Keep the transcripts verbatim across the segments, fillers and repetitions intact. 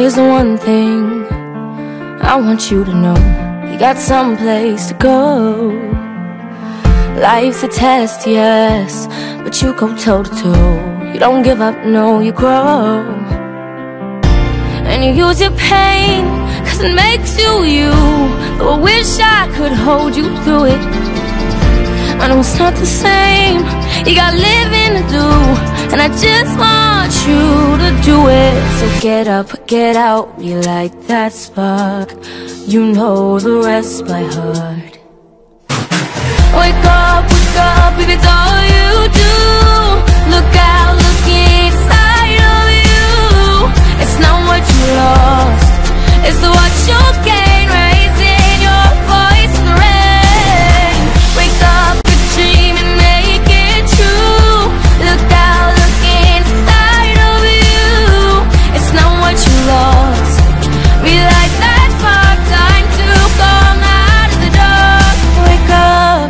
here's the one thing I want you to know. You got someplace to go. Life's a test, yes, but you go toe to toe. You don't give up, no, you grow. And you use your pain, cause it makes you you. Though I wish I could hold you through it. I know it's not the same, you got living to do, and I just want you to do it. So get up, get out, relight that spark. You know the rest by heart. Wake up, wake up, if it's all you do. Look out, look inside of you. It's not what you lost, it's what you'll gain. Raising your voice in the rain. Wake up, a dream and make it true. Look out, look inside of you. It's not what you lost, relight that spark. Time to come out of the dark. Wake up,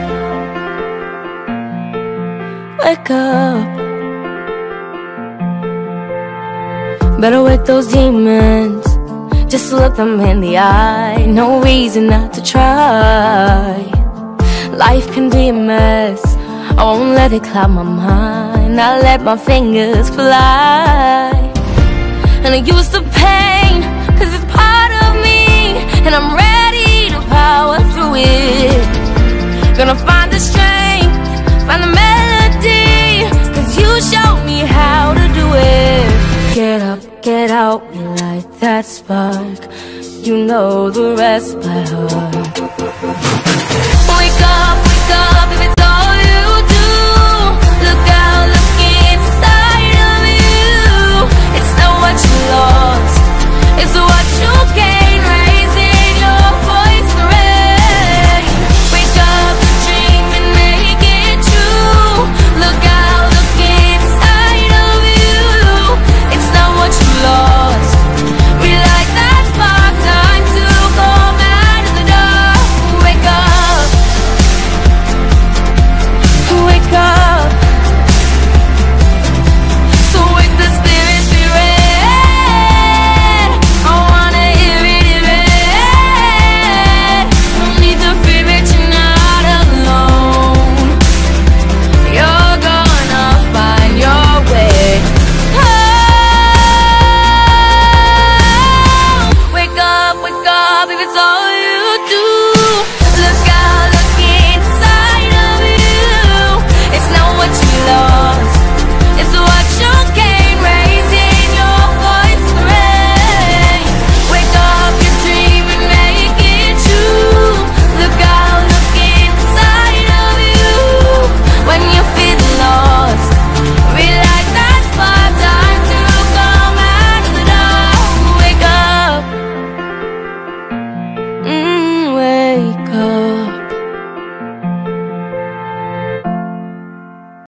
wake up. Better wake those demons, just look them in the eye. No reason not to try. Life can be a mess, I won't let it cloud my mind. I let my fingers fly. And I use the pain, cause it's part of me, and I'm ready to power through it. Gonna find the strength, find the melody, cause you showed me how to do it. Get up, get out, relight that spark. You know the rest by heart.